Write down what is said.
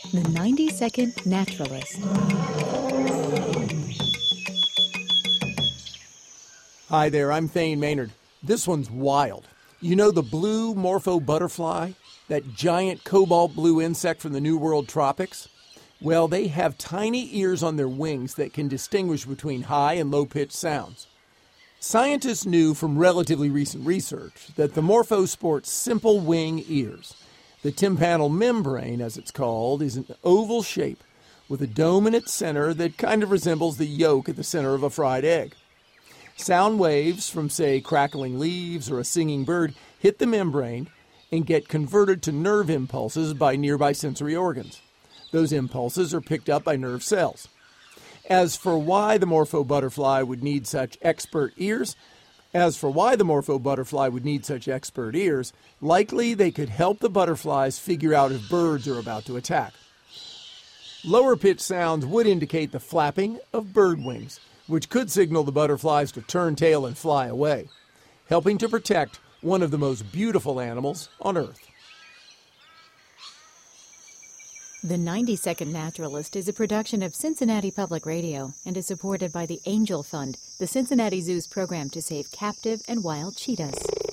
The 90-Second Naturalist. Hi there, I'm Thane Maynard. This one's wild. You know the blue morpho butterfly? That giant cobalt blue insect from the New World tropics? Well, they have tiny ears on their wings that can distinguish between high and low-pitched sounds. Scientists knew from relatively recent research that the morpho sports simple wing ears. The tympanal membrane, as it's called, is an oval shape with a dome in its center that kind of resembles the yolk at the center of a fried egg. Sound waves from, say, crackling leaves or a singing bird hit the membrane and get converted to nerve impulses by nearby sensory organs. Those impulses are picked up by nerve cells. As for why the morpho butterfly would need such expert ears, likely they could help the butterflies figure out if birds are about to attack. Lower pitched sounds would indicate the flapping of bird wings, which could signal the butterflies to turn tail and fly away, helping to protect one of the most beautiful animals on Earth. The 90-Second Naturalist is a production of Cincinnati Public Radio and is supported by the Angel Fund, the Cincinnati Zoo's program to save captive and wild cheetahs.